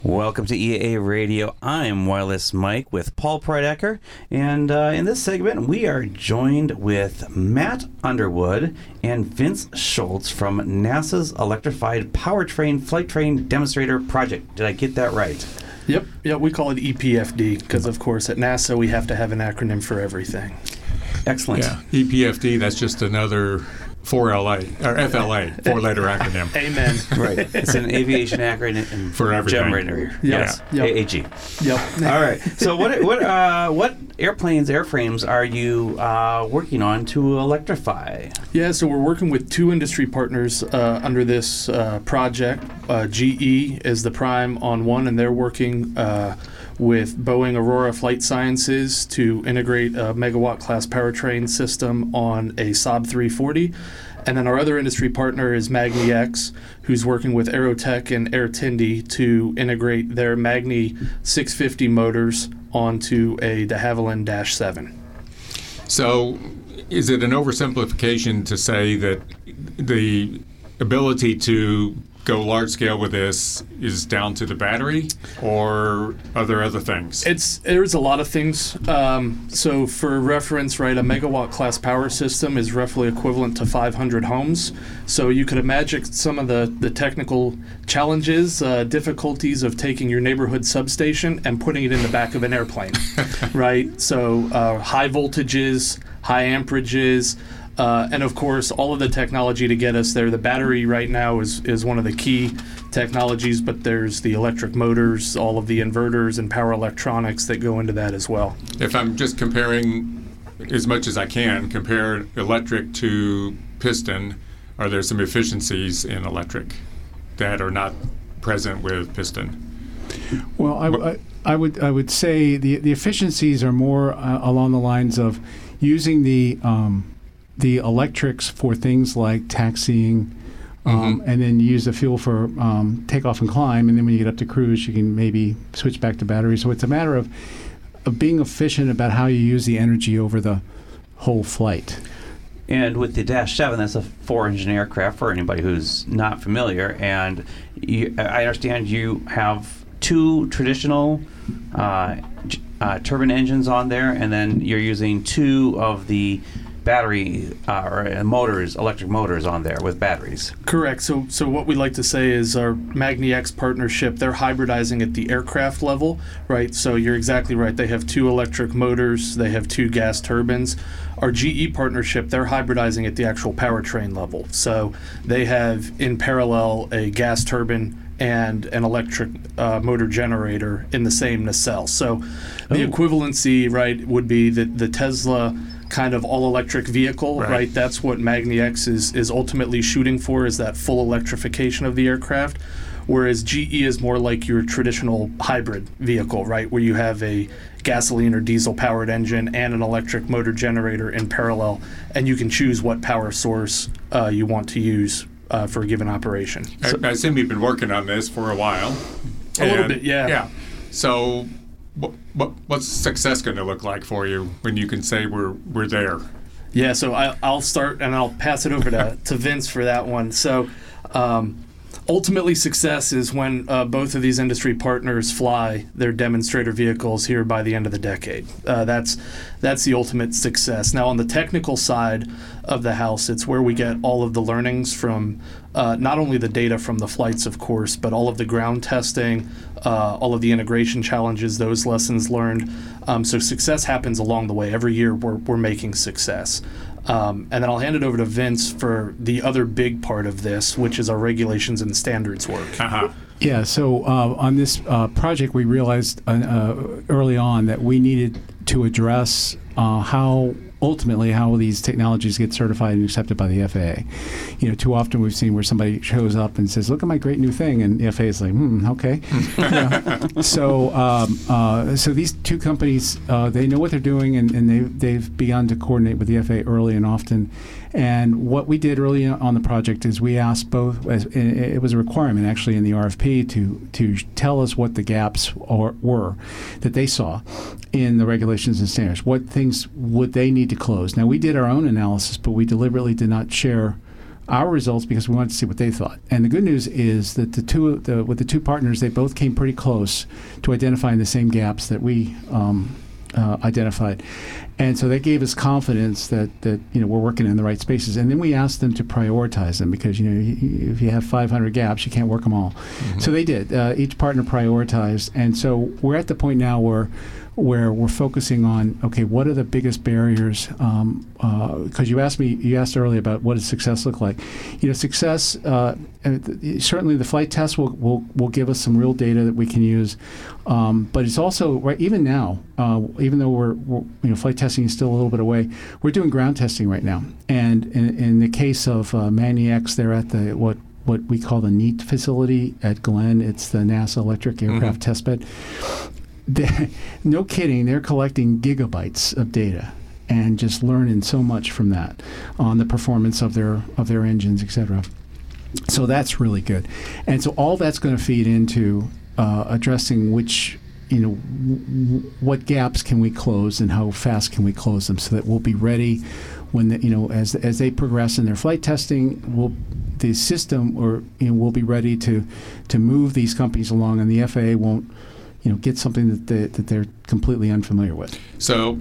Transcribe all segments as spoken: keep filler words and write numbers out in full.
Welcome to E A Radio. I'm Wireless Mike with Paul Prydecker, and uh, in this segment we are joined with Matt Underwood and Vince Schultz from NASA's Electrified Powertrain Flight Train Demonstrator Project. Did I get that right? Yep, yeah, we call it E P F D because, of course, at NASA we have to have an acronym for everything. Excellent. Yeah, E P F D, that's just another four L A, or F L A, four-letter acronym. Amen. Right. It's an aviation acronym For everything. generator. Yes. Yeah. Yep. A A G. Yep. All right. So what what uh, what airplanes, airframes are you uh, working on to electrify? Yeah, so we're working with two industry partners uh, under this uh, project. Uh, G E is the prime on one, and they're working uh, with Boeing Aurora Flight Sciences to integrate a megawatt-class powertrain system on a Saab three forty. And then our other industry partner is magniX, who's working with Aerotech and Air Tindi to integrate their Magni six fifty motors onto a de Havilland Dash seven. So is it an oversimplification to say that the ability to go large scale with this is down to the battery, or are there other things? It's there's a lot of things. Um, so for reference, right, a megawatt class power system is roughly equivalent to five hundred homes. So you could imagine some of the, the technical challenges, uh, difficulties of taking your neighborhood substation and putting it in the back of an airplane, right? So uh, high voltages, high amperages, Uh, and of course, all of the technology to get us there. The battery right now is, is one of the key technologies, but there's the electric motors, all of the inverters and power electronics that go into that as well. If I'm just comparing as much as I can, compare electric to piston, are there some efficiencies in electric that are not present with piston? Well, I, I, I would I would say the the efficiencies are more uh, along the lines of using the um, the electrics for things like taxiing, um, Mm-hmm. and then use the fuel for um, takeoff and climb, and then when you get up to cruise, you can maybe switch back to battery. So it's a matter of, of being efficient about how you use the energy over the whole flight. And with the Dash seven, that's a four-engine aircraft for anybody who's not familiar. And you, I understand you have two traditional uh, j- uh, turbine engines on there, and then you're using two of the battery uh, or motors, electric motors on there with batteries. Correct. So so what we like to say is our magniX partnership, they're hybridizing at the aircraft level, right? So you're exactly right. They have two electric motors. They have two gas turbines. Our G E partnership, they're hybridizing at the actual powertrain level. So they have in parallel a gas turbine and an electric uh, motor generator in the same nacelle. So the Oh. equivalency, right, would be that the Tesla kind of all-electric vehicle, Right. right? That's what magniX is is ultimately shooting for, is that full electrification of the aircraft. Whereas G E is more like your traditional hybrid vehicle, right, where you have a gasoline or diesel-powered engine and an electric motor generator in parallel, and you can choose what power source uh, you want to use uh, for a given operation. I, I assume you've been working on this for a while. A little And- bit, yeah. Yeah. So what, what, what's success going to look like for you when you can say we're we're there? Yeah, so I, I'll start and I'll pass it over to, to Vince for that one. So um, ultimately success is when uh, both of these industry partners fly their demonstrator vehicles here by the end of the decade. Uh, that's that's the ultimate success. Now on the technical side of the house, it's where we get all of the learnings from uh, not only the data from the flights, of course, but all of the ground testing, uh, all of the integration challenges, those lessons learned. Um, so success happens along the way. Every year we're, we're making success. Um, and then I'll hand it over to Vince for the other big part of this, which is our regulations and standards work. Uh-huh. Yeah, so uh, on this uh, project, we realized uh, uh, early on that we needed to address uh, how ultimately how these technologies get certified and accepted by the F A A. You know, too often we've seen where somebody shows up and says, "Look at my great new thing," and the F A A is like, "Hmm, okay." Yeah. So, um, uh, so these two companies, uh, they know what they're doing, and, and they they've begun to coordinate with the F A A early and often. And what we did early on the project is we asked both, as it was a requirement actually in the R F P, to to tell us what the gaps are, were that they saw in the regulations and standards. What things would they need to close? Now, we did our own analysis, but we deliberately did not share our results because we wanted to see what they thought. And the good news is that the two the, with the two partners, they both came pretty close to identifying the same gaps that we um, uh, identified. And so that gave us confidence that, that you know we're working in the right spaces. And then we asked them to prioritize them because you know you, if you have five hundred gaps, you can't work them all. Mm-hmm. So they did. Uh, each partner prioritized, and so we're at the point now where where we're focusing on okay, what are the biggest barriers? Because um, uh, you asked me, you asked earlier about what does success look like. You know, success. Uh, certainly, the flight test will, will will give us some real data that we can use. Um, but it's also right even now, uh, even though we're, we're you know flight testing is still a little bit away, we're doing ground testing right now. And in, in the case of uh, MANEX, they're at the what. what we call the NEAT facility at Glenn. It's the NASA Electric Aircraft mm-hmm. Testbed. They, no kidding, they're collecting gigabytes of data and just learning so much from that on the performance of their of their engines, et cetera. So that's really good. And so all that's going to feed into uh, addressing which, you know, w- what gaps can we close and how fast can we close them so that we'll be ready when, the, you know, as as they progress in their flight testing, we'll the system or you know will be ready to to move these companies along, and the F A A won't you know get something that they, that they're completely unfamiliar with. So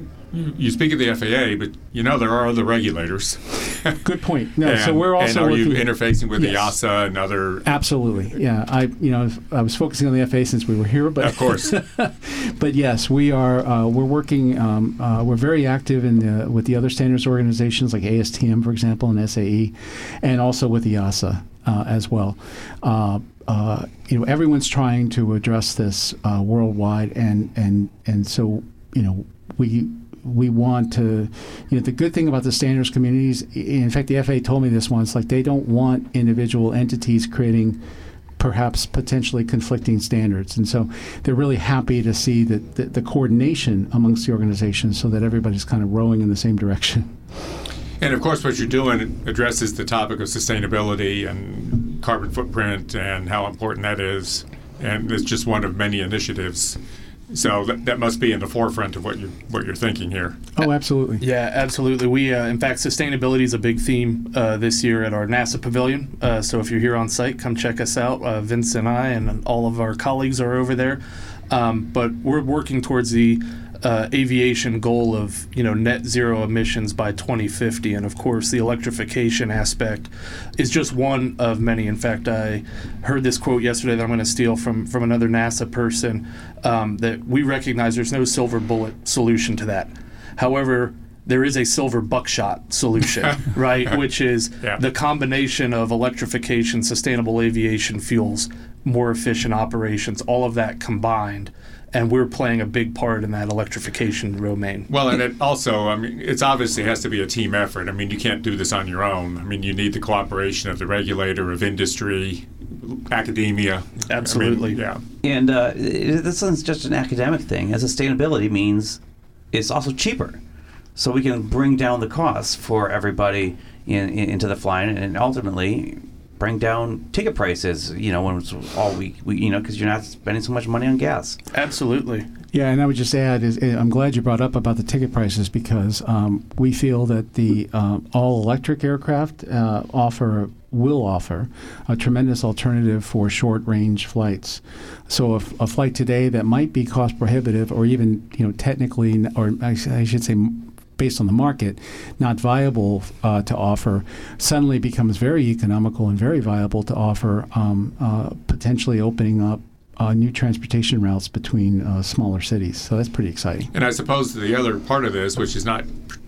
you speak of the F A A, but you know there are other regulators. Good point. No, and, so we're also and are you working, interfacing with yes. the E A S A and other? Absolutely. Yeah, I you know I was focusing on the F A A since we were here, but of course. But yes, we are. Uh, we're working. Um, uh, we're very active in the, with the other standards organizations like A S T M, for example, and S A E, and also with the E A S A uh, as well. Uh, uh, you know, everyone's trying to address this uh, worldwide, and and and so you know we. We want to, you know, the good thing about the standards communities, in fact, the F A A told me this once, like they don't want individual entities creating perhaps potentially conflicting standards. And so they're really happy to see that the, the coordination amongst the organizations so that everybody's kind of rowing in the same direction. And of course, what you're doing addresses the topic of sustainability and carbon footprint and how important that is. And it's just one of many initiatives. So that, that must be in the forefront of what you what you're thinking here. Oh, absolutely. Yeah, absolutely. We, uh, in fact, sustainability is a big theme uh, this year at our NASA Pavilion. Uh, so if you're here on site, come check us out. Uh, Vince and I and all of our colleagues are over there. Um, but we're working towards the uh, aviation goal of you know net zero emissions by twenty fifty, and of course the electrification aspect is just one of many. In fact, I heard this quote yesterday that I'm going to steal from from another NASA person, um, that we recognize there's no silver bullet solution to that. However, there is a silver buckshot solution, right? Which is yeah. the combination of electrification, sustainable aviation fuels, more efficient operations, all of that combined. And we're playing a big part in that electrification domain. Well, and it also, I mean, it's obviously has to be a team effort. I mean, you can't do this on your own. I mean, you need the cooperation of the regulator, of industry, academia. Absolutely. I mean, yeah. And uh, it, this isn't just an academic thing. As sustainability means it's also cheaper. So we can bring down the costs for everybody in, in, into the flying, and ultimately bring down ticket prices, you know, when it's all week, we, you know, because you're not spending so much money on gas. Absolutely. Yeah, and I would just add, is I'm glad you brought up about the ticket prices because um, we feel that the um, all-electric aircraft uh, offer will offer a tremendous alternative for short-range flights. So if a flight today that might be cost prohibitive, or even you know technically, or I should say, based on the market, not viable uh, to offer, suddenly becomes very economical and very viable to offer, um, uh, potentially opening up uh, new transportation routes between uh, smaller cities. So that's pretty exciting. And I suppose the other part of this, which is not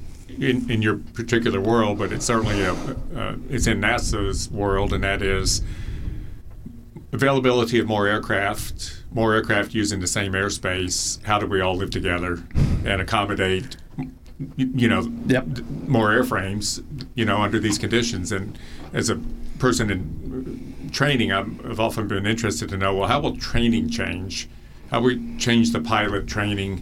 in, in your particular world, but it's certainly a, uh, it's in NASA's world, and that is availability of more aircraft, more aircraft using the same airspace. How do we all live together and accommodate you know, yep. more airframes, you know, under these conditions? And as a person in training, I'm, I've often been interested to know, well, how will training change? How will we change the pilot training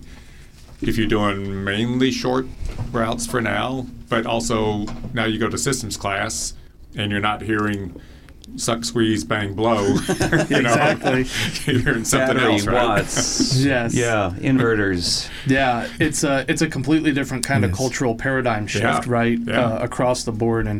if you're doing mainly short routes for now, but also now you go to systems class and you're not hearing suck, squeeze, bang, blow. you know, exactly. You're hearing something Battery, else, right? watts. Yes. Yeah. Inverters. Yeah. It's a it's a completely different kind of cultural paradigm shift, yeah. right? Yeah. Uh, across the board, and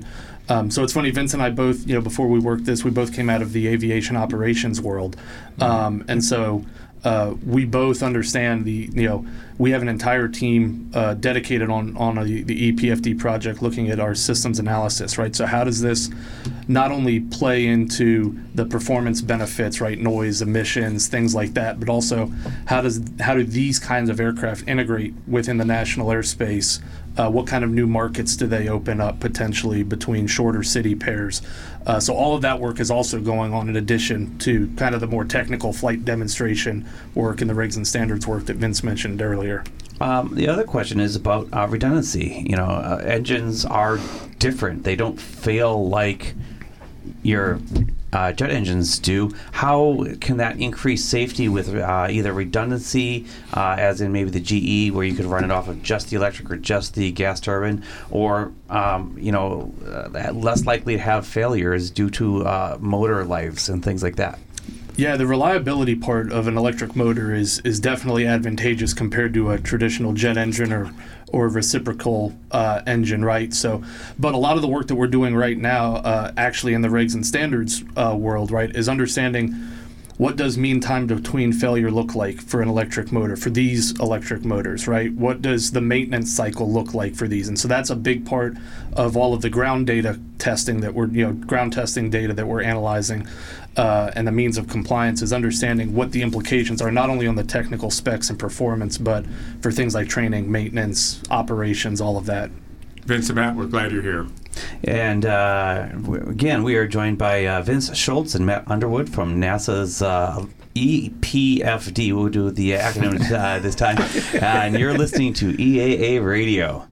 Um, so it's funny, Vince and I both, you know, before we worked this, we both came out of the aviation operations world. Um, and so uh, we both understand the, you know, we have an entire team uh, dedicated on, on a, the E P F D project looking at our systems analysis, right? So how does this not only play into the performance benefits, right, noise, emissions, things like that, but also how does how do these kinds of aircraft integrate within the national airspace? Uh, what kind of new markets do they open up potentially between shorter city pairs? Uh, so all of that work is also going on in addition to kind of the more technical flight demonstration work and the regs and standards work that Vince mentioned earlier. Um, the other question is about uh, redundancy. You know, uh, engines are different. They don't fail like your uh, jet engines do. How can that increase safety with uh, either redundancy, uh, as in maybe the G E, where you could run it off of just the electric or just the gas turbine, or um, you know, uh, less likely to have failures due to uh, motor lives and things like that? Yeah, the reliability part of an electric motor is is definitely advantageous compared to a traditional jet engine or or reciprocal uh, engine, right? So, but a lot of the work that we're doing right now, uh, actually in the regs and standards uh, world, right, is understanding what does mean time between failure look like for an electric motor, for these electric motors, right? What does the maintenance cycle look like for these? And so that's a big part of all of the ground data testing that we're, you know, ground testing data that we're analyzing. Uh, and the means of compliance is understanding what the implications are, not only on the technical specs and performance, but for things like training, maintenance, operations, all of that. Vince and Matt, we're glad you're here. And uh, w- again, we are joined by uh, Vince Schultz and Matt Underwood from NASA's uh, E P F D. We'll do the acronym uh, this time. Uh, and you're listening to E A A Radio.